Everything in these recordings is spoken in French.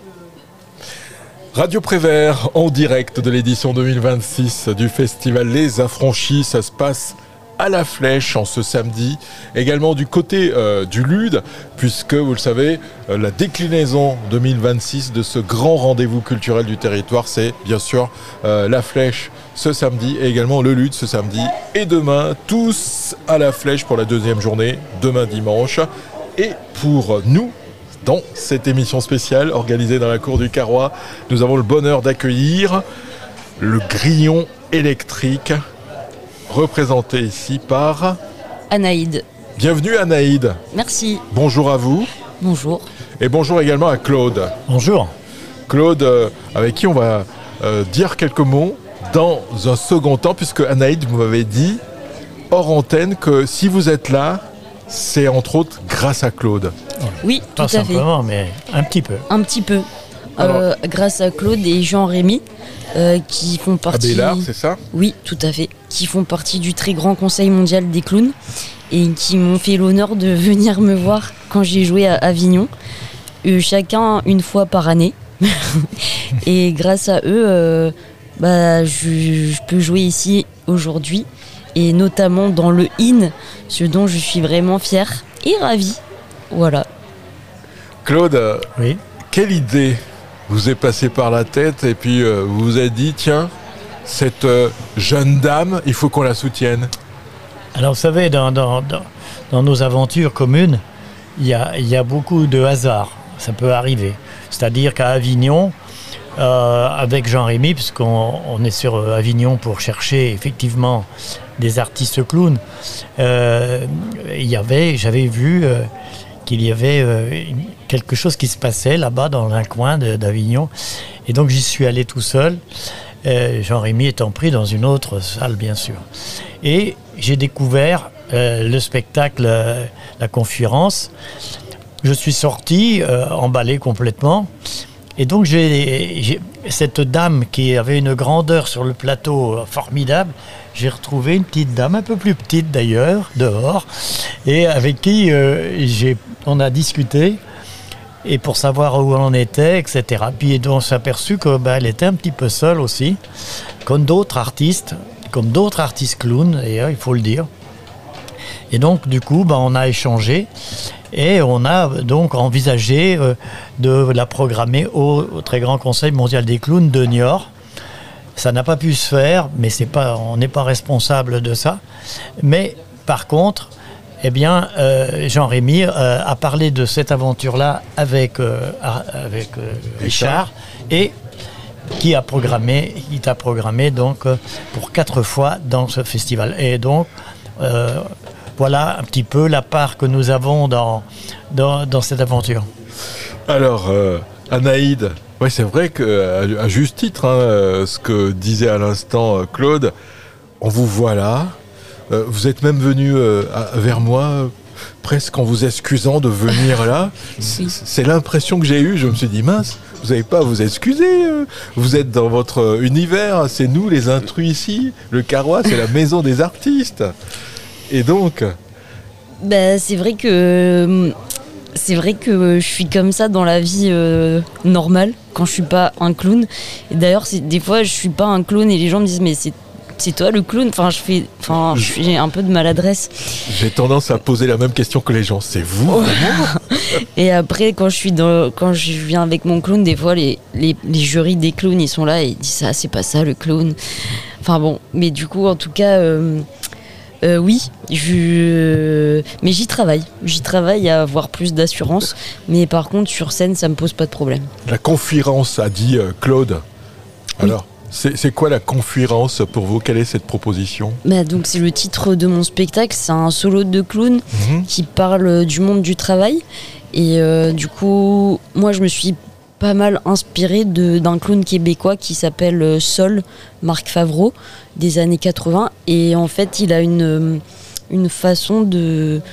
Radio Prévert en direct de l'édition 2026 du festival Les Affranchis. Ça se passe à la Flèche en ce samedi. Également du côté du Lude, puisque vous le savez, la déclinaison 2026 de ce grand rendez-vous culturel du territoire, c'est bien sûr la Flèche ce samedi et également le Lude ce samedi et demain. Tous à la Flèche pour la deuxième journée, demain dimanche. Et pour nous, dans cette émission spéciale organisée dans la cour du Carrois, nous avons le bonheur d'accueillir le Grillon électrique, représenté ici par Anaïde. Bienvenue Anaïde. Merci. Bonjour à vous. Bonjour. Et bonjour également à Claude. Bonjour. Claude, avec qui on va dire quelques mots dans un second temps, puisque Anaïde, vous m'avez dit hors antenne que si vous êtes là, c'est entre autres grâce à Claude. Oui, tout Pas à fait. simplement, mais un petit peu. Un petit peu. Alors, grâce à Claude et Jean-Rémy, qui font partie... Abélard, c'est ça ? Oui, tout à fait. Qui font partie du très grand Conseil mondial des clowns et qui m'ont fait l'honneur de venir me voir quand j'ai joué à Avignon. Chacun une fois par année. Et grâce à eux, je peux jouer ici aujourd'hui. Et notamment dans le IN, ce dont je suis vraiment fière et ravie. Voilà. Claude, Oui. quelle idée vous est passée par la tête et puis vous vous êtes dit, tiens, cette jeune dame, il faut qu'on la soutienne. Alors, vous savez, dans nos aventures communes, il y a beaucoup de hasard. Ça peut arriver. C'est-à-dire qu'à Avignon, avec Jean-Rémy, puisqu'on est sur Avignon pour chercher effectivement des artistes clowns, j'avais vu qu'il y avait quelque chose qui se passait là-bas dans un coin d'Avignon. Et donc j'y suis allé tout seul, Jean-Rémy étant pris dans une autre salle, bien sûr. Et j'ai découvert le spectacle, la conférence. Je suis sorti, emballé complètement. Et donc j'ai cette dame qui avait une grandeur sur le plateau formidable. J'ai retrouvé une petite dame, un peu plus petite d'ailleurs, dehors, et avec qui on a discuté, et pour savoir où on était, etc. Puis on s'est aperçu qu'elle était un petit peu seule aussi, comme d'autres artistes clowns, d'ailleurs, il faut le dire. Et donc du coup, on a échangé. Et on a donc envisagé de la programmer au très grand Conseil mondial des clowns de Niort. Ça n'a pas pu se faire, mais on n'est pas responsable de ça. Mais par contre, Jean-Rémy a parlé de cette aventure-là avec Richard, et qui t'a programmé donc pour 4 fois dans ce festival. Et donc voilà un petit peu la part que nous avons dans cette aventure. Alors, Anaïde, ouais, c'est vrai qu'à juste titre, ce que disait à l'instant Claude, on vous voit là. Vous êtes même venu vers moi, presque en vous excusant de venir là. C'est l'impression que j'ai eue. Je me suis dit, mince, vous n'avez pas à vous excuser. Vous êtes dans votre univers. C'est nous les intrus ici. Le Carrois, c'est la maison des artistes. Et donc c'est vrai que je suis comme ça dans la vie normale quand je suis pas un clown. Et d'ailleurs, des fois, je suis pas un clown et les gens me disent mais c'est toi le clown. J'ai un peu de maladresse. J'ai tendance à poser la même question que les gens. C'est vous vraiment? Et après, quand je viens avec mon clown, des fois les jurys des clowns ils sont là et ils disent ça, c'est pas ça le clown. Enfin bon, mais du coup, en tout cas. Oui, mais j'y travaille. J'y travaille à avoir plus d'assurance. Mais par contre, sur scène, ça me pose pas de problème. La conférence, a dit Claude. Oui. Alors, c'est quoi la conférence pour vous? Quelle est cette proposition? Donc, c'est le titre de mon spectacle. C'est un solo de clown qui parle du monde du travail. Et du coup, moi, je me suis pas mal inspiré d'un clown québécois qui s'appelle Sol, Marc Favreau, des années 80. Et en fait, il a une façon de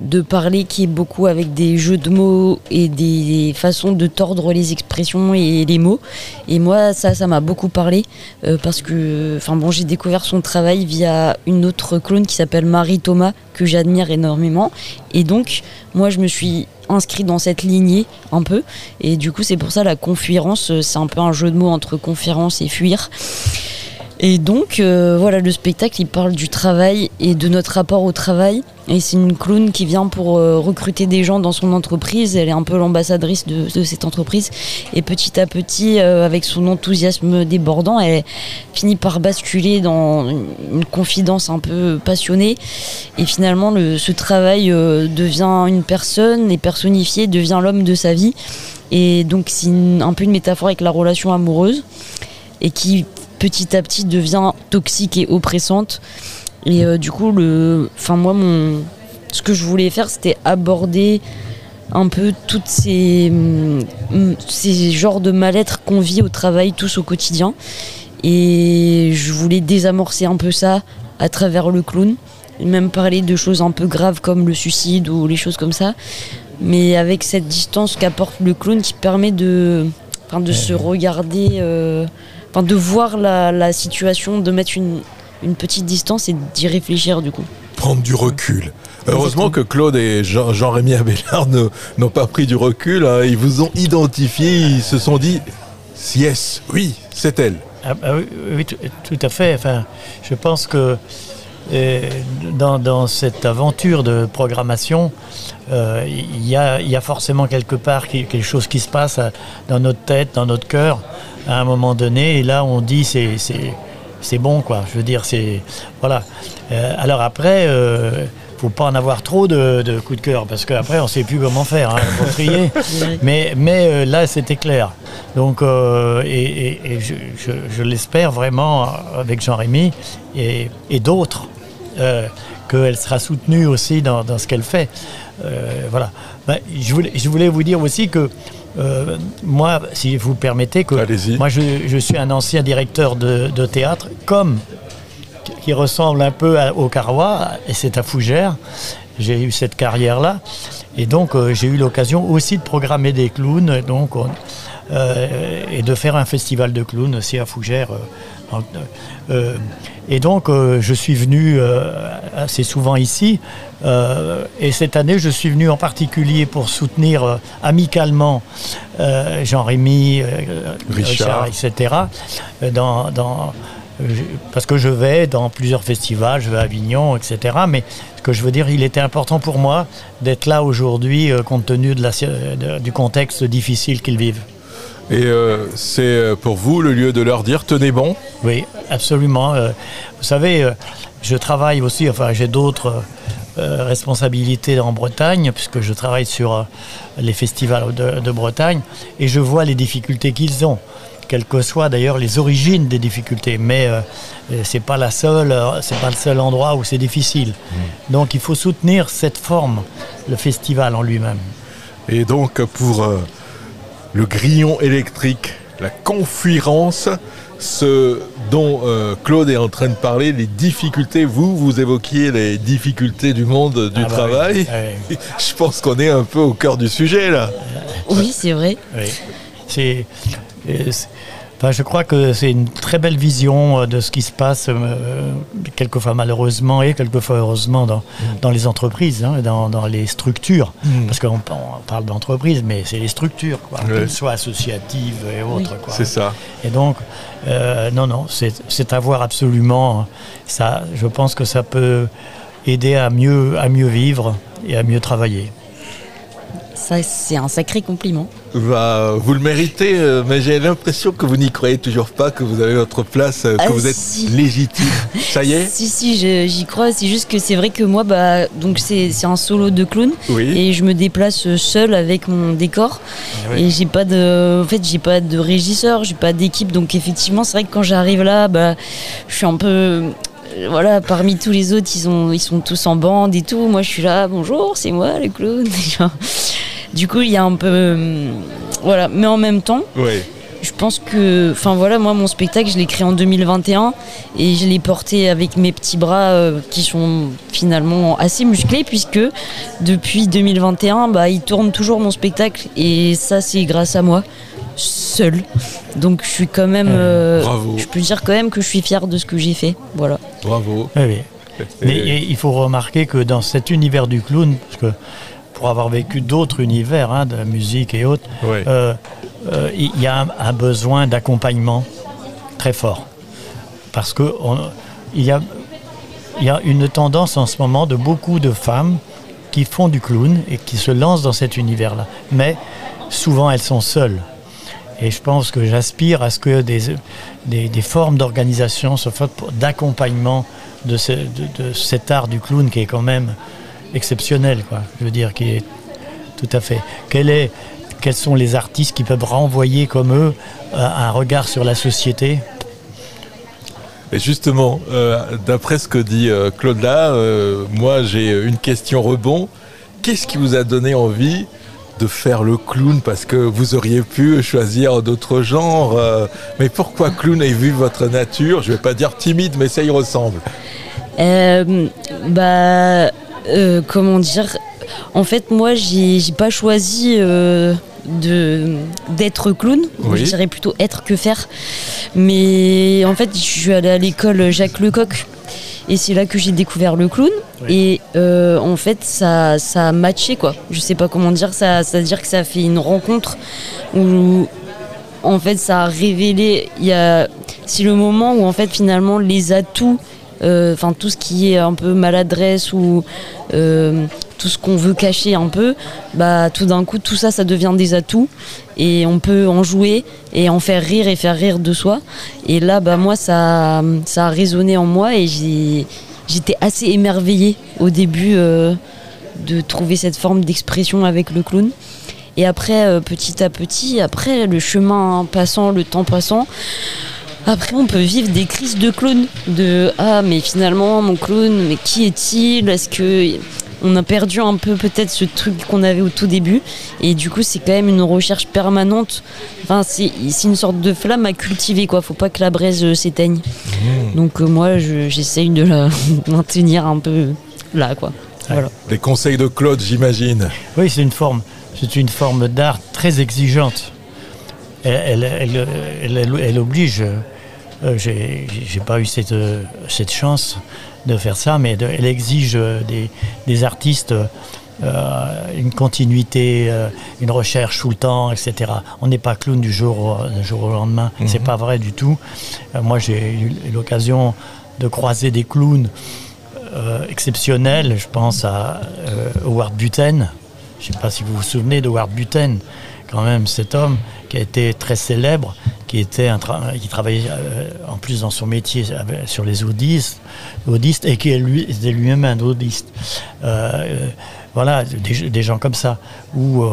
de parler qui est beaucoup avec des jeux de mots et des façons de tordre les expressions et les mots. Et moi, ça m'a beaucoup parlé parce que, j'ai découvert son travail via une autre clown qui s'appelle Marie Thomas, que j'admire énormément. Et donc, moi, je me suis inscrit dans cette lignée un peu. Et du coup, c'est pour ça la confuirance, c'est un peu un jeu de mots entre conférence et fuir. Et donc, le spectacle, il parle du travail et de notre rapport au travail. Et c'est une clown qui vient pour recruter des gens dans son entreprise. Elle est un peu l'ambassadrice de cette entreprise. Et petit à petit, avec son enthousiasme débordant, elle finit par basculer dans une confidence un peu passionnée. Et finalement, ce travail devient une personne et personnifié, devient l'homme de sa vie. Et donc, c'est un peu une métaphore avec la relation amoureuse. Et qui petit à petit devient toxique et oppressante. Et du coup, ce que je voulais faire, c'était aborder un peu toutes ces genres de mal-être qu'on vit au travail, tous au quotidien. Et je voulais désamorcer un peu ça à travers le clown, et même parler de choses un peu graves comme le suicide ou les choses comme ça, mais avec cette distance qu'apporte le clown qui permet de se regarder, de voir la situation, de mettre une petite distance et d'y réfléchir du coup. Prendre du recul. Heureusement que Claude et Jean-Rémy Abélard n'ont pas pris du recul, hein. Ils vous ont identifié, ils se sont dit « Yes, oui, c'est elle ». Oui, tout à fait. Je pense que dans cette aventure de programmation, il y a forcément quelque part quelque chose qui se passe dans notre tête, dans notre cœur, à un moment donné, et là on dit c'est bon, quoi. Je veux dire, c'est voilà. Alors après, faut pas en avoir trop de coups de cœur, parce qu'après on sait plus comment faire, hein, faut trier. mais là c'était clair. Donc je l'espère vraiment avec Jean-Rémy et d'autres, qu'elle sera soutenue aussi dans ce qu'elle fait. Voilà. Je voulais vous dire aussi que moi, si vous permettez, que allez-y. Moi je suis un ancien directeur de théâtre, qui ressemble un peu au Carrois, et c'est à Fougères. J'ai eu cette carrière-là, et donc j'ai eu l'occasion aussi de programmer des clowns, et de faire un festival de clowns aussi à Fougères. Et donc je suis venu assez souvent ici, et cette année je suis venu en particulier pour soutenir amicalement Jean-Rémy, Richard, etc. Parce que je vais dans plusieurs festivals, je vais à Avignon, etc. Mais ce que je veux dire, il était important pour moi d'être là aujourd'hui, compte tenu du contexte difficile qu'ils vivent. Et c'est pour vous le lieu de leur dire « tenez bon ». Oui, absolument. Vous savez, je travaille aussi, j'ai d'autres responsabilités en Bretagne, puisque je travaille sur les festivals de Bretagne, et je vois les difficultés qu'ils ont, quelles que soient d'ailleurs les origines des difficultés. Mais c'est pas le seul endroit où c'est difficile. Donc il faut soutenir cette forme, le festival en lui-même. Et donc pour le grillon électrique, la confuirance, ce dont Claude est en train de parler, les difficultés, vous évoquiez les difficultés du monde du travail. Oui. Je pense qu'on est un peu au cœur du sujet là. Oui, c'est vrai. Oui. Je crois que c'est une très belle vision de ce qui se passe, quelquefois malheureusement et quelquefois heureusement dans les entreprises, hein, dans les structures. Parce qu'on parle d'entreprise, mais c'est les structures, quoi, qu'elles soient associatives et autres. Oui. Quoi. C'est ça. Et donc, c'est à voir absolument. Ça, je pense que ça peut aider à mieux vivre et à mieux travailler. Ça, c'est un sacré compliment. Vous le méritez, mais j'ai l'impression que vous n'y croyez toujours pas, que vous avez votre place, que vous êtes légitime. Ça y est ? Si, j'y crois. C'est juste que c'est vrai que moi, donc c'est un solo de clown, oui. Et je me déplace seule avec mon décor. Oui. Et j'ai pas de régisseur, j'ai pas d'équipe. Donc effectivement, c'est vrai que quand j'arrive là, je suis un peu... Voilà, parmi tous les autres, ils sont tous en bande et tout. Moi, je suis là, bonjour, c'est moi, le clown. Du coup, il y a un peu... voilà, mais en même temps, oui. je pense que, enfin voilà, moi mon spectacle je l'ai créé en 2021 et je l'ai porté avec mes petits bras qui sont finalement assez musclés puisque depuis 2021 il tourne toujours mon spectacle et ça c'est grâce à moi seule. Donc je suis quand même, Bravo. je peux dire quand même que je suis fière de ce que j'ai fait. Voilà. Bravo. Oui. Mais il faut remarquer que dans cet univers du clown, parce que pour avoir vécu d'autres univers, de la musique et autres, Ouais. il y a un besoin d'accompagnement très fort. Parce qu'il y a une tendance en ce moment de beaucoup de femmes qui font du clown et qui se lancent dans cet univers-là. Mais souvent, elles sont seules. Et je pense que j'aspire à ce que des formes d'organisation soient faites d'accompagnement de cet art du clown qui est quand même exceptionnel, quoi. Je veux dire, qui est tout à fait. Quels sont les artistes qui peuvent renvoyer comme eux un regard sur la société? Et justement, d'après ce que dit Claude là, moi j'ai une question rebond. Qu'est-ce qui vous a donné envie de faire le clown? Parce que vous auriez pu choisir d'autres genres. Mais pourquoi clown? Et vu votre nature, je vais pas dire timide, mais ça y ressemble. Comment dire? En fait, moi, j'ai pas choisi d'être clown. Oui. Je dirais plutôt être que faire. Mais en fait, je suis allée à l'école Jacques Lecoq. Et c'est là que j'ai découvert le clown. Oui. Et en fait, ça a matché, quoi. Je sais pas comment dire. C'est-à-dire que ça a fait une rencontre où, en fait, ça a révélé. C'est le moment où, en fait, finalement, les atouts, tout ce qui est un peu maladresse ou tout ce qu'on veut cacher un peu, tout d'un coup, tout ça, ça devient des atouts. Et on peut en jouer et en faire rire et faire rire de soi. Et là, moi, ça a résonné en moi et j'étais assez émerveillée au début de trouver cette forme d'expression avec le clown. Et après, petit à petit, après le chemin passant, le temps passant, après on peut vivre des crises de clown. Mais finalement, mon clown, mais qui est-il? Est-ce que... On a perdu un peu peut-être ce truc qu'on avait au tout début et du coup c'est quand même une recherche permanente. Enfin c'est une sorte de flamme à cultiver, quoi. Faut pas que la braise s'éteigne. Donc moi j'essaye de la maintenir un peu là, quoi. Voilà. Les conseils de Claude, j'imagine. Oui, c'est une forme d'art très exigeante. Elle oblige. J'ai pas eu cette chance de faire ça, mais elle exige des artistes une continuité, une recherche tout le temps, etc. On n'est pas clown du jour au lendemain. C'est pas vrai du tout. Moi, j'ai eu l'occasion de croiser des clowns exceptionnels. Je pense à Howard Buten. Je ne sais pas si vous vous souvenez de Howard Buten, quand même, cet homme qui a été très célèbre, qui travaillait en plus dans son métier sur les audistes et qui était lui-même un audiste. Voilà, des gens comme ça. Ou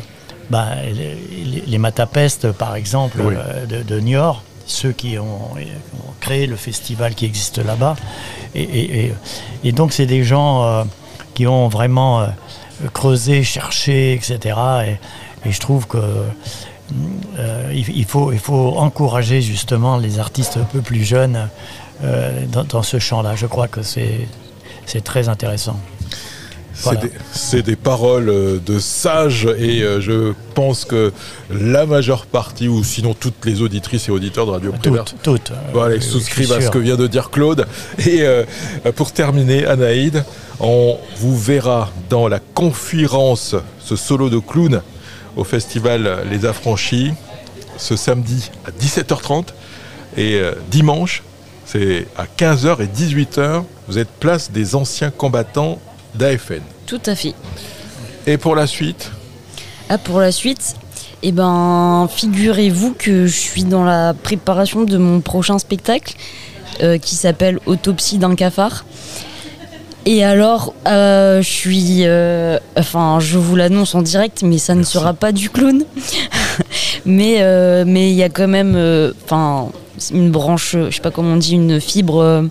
les Matapest, par exemple, oui. de Niort, ceux qui ont créé le festival qui existe là-bas. Et donc, c'est des gens qui ont vraiment creusé, cherché, etc. Et je trouve que il faut encourager justement les artistes un peu plus jeunes dans ce champ-là. Je crois que c'est très intéressant. Voilà. C'est des paroles de sages et je pense que la majeure partie, ou sinon toutes les auditrices et auditeurs de Radio Prévert, toutes souscrivent à ce que vient de dire Claude. Et pour terminer, Anaïde, on vous verra dans la conférence, ce solo de clown au festival Les Affranchis, ce samedi à 17h30 et dimanche, c'est à 15h et 18h. Vous êtes place des anciens combattants d'AFN. Tout à fait. Et pour la suite? Pour la suite, figurez-vous que je suis dans la préparation de mon prochain spectacle qui s'appelle Autopsie d'un cafard. Et alors, je vous l'annonce en direct, mais ça ne sera pas du clown. mais il y a quand même une branche, je sais pas comment on dit, une fibre...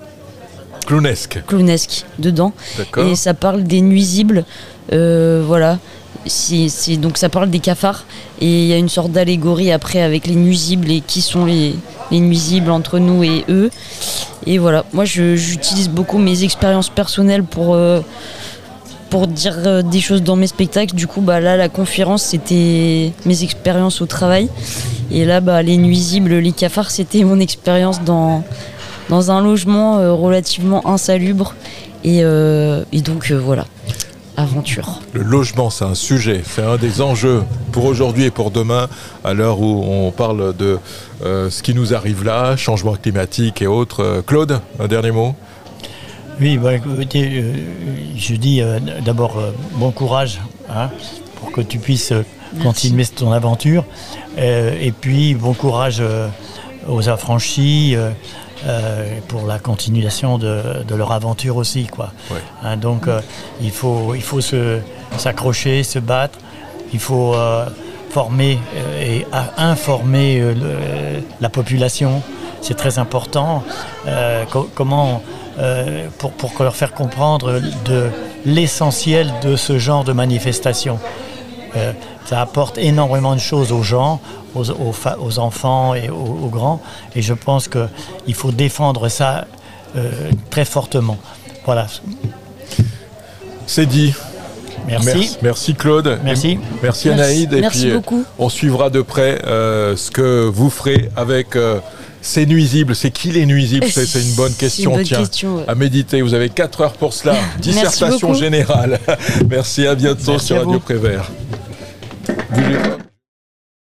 clownesque dedans. D'accord. Et ça parle des nuisibles, voilà. donc ça parle des cafards et il y a une sorte d'allégorie après avec les nuisibles et qui sont les nuisibles entre nous et eux. Et voilà, moi j'utilise beaucoup mes expériences personnelles pour dire des choses dans mes spectacles. Du coup, là, la conférence, c'était mes expériences au travail. Et là, les nuisibles, les cafards, c'était mon expérience dans un logement relativement insalubre. Et donc, voilà, aventure. Le logement, c'est un sujet, c'est un des enjeux pour aujourd'hui et pour demain, à l'heure où on parle de ce qui nous arrive là, changement climatique et autres. Claude, un dernier mot ? Oui, écoutez, je dis d'abord bon courage pour que tu puisses continuer ton aventure. Et puis bon courage aux affranchis pour la continuation de leur aventure aussi, quoi. Ouais. Donc il faut s'accrocher, se battre. Il faut former et informer la population. C'est très important. Comment pour leur faire comprendre de l'essentiel de ce genre de manifestation. Ça apporte énormément de choses aux gens, aux enfants et aux grands. Et je pense qu'il faut défendre ça très fortement. Voilà. C'est dit. Merci. Merci Claude. Merci. Merci Anaïde. Merci beaucoup. On suivra de près ce que vous ferez avec ces nuisibles. C'est qui les nuisibles ? C'est une bonne question. Question, ouais. À méditer. Vous avez 4 heures pour cela. Dissertation générale. Merci, à bientôt. Merci sur Radio Prévert.